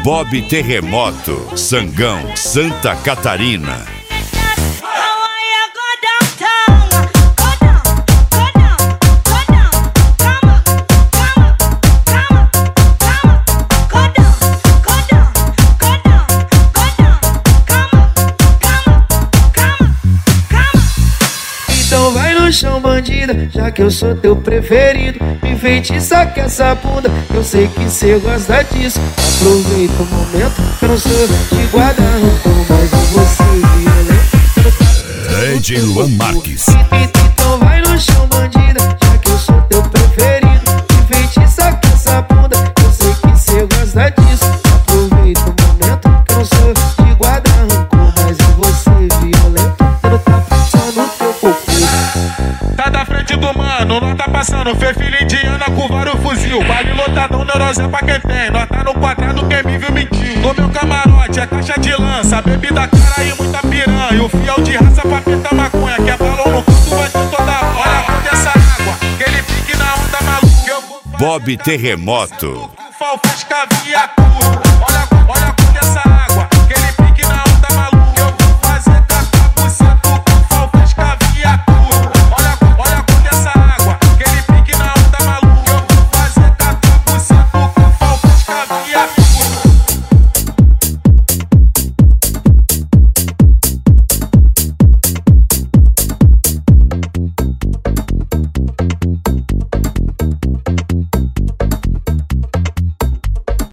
Bob Terremoto, Sangão, Santa Catarina. Então vai no chão, bandida, já que eu sou teu preferido. Me enfeitiça com essa bunda, eu sei que cê gosta disso. Aproveita o momento, que eu não sou de guardar rancor, mas eu vou ser violento. DJ Luan Marques. Então vai no chão, bandida, já que eu sou teu preferido. Me enfeitiça com essa bunda, eu sei que cê gosta disso. Aproveita o momento, que eu não sou de guardar rancor, mas eu vou ser violento. Eu não tá passando no teu cocô. Tá da frente do mano, nós tá passando. Fê filha indiana com vários fuzil. Baile lotadão, neurose pra quem tem. Nós tá no quadrado, quem me viu mentiu. No meu camarote é caixa de lança, bebida cara e muita piranha. O fiel de raça pra pintar maconha, que é balão no canto, vai ter toda hora. Bota essa água, que ele fique na onda maluca. Eu vou Bob Terremoto. Falfas cavia.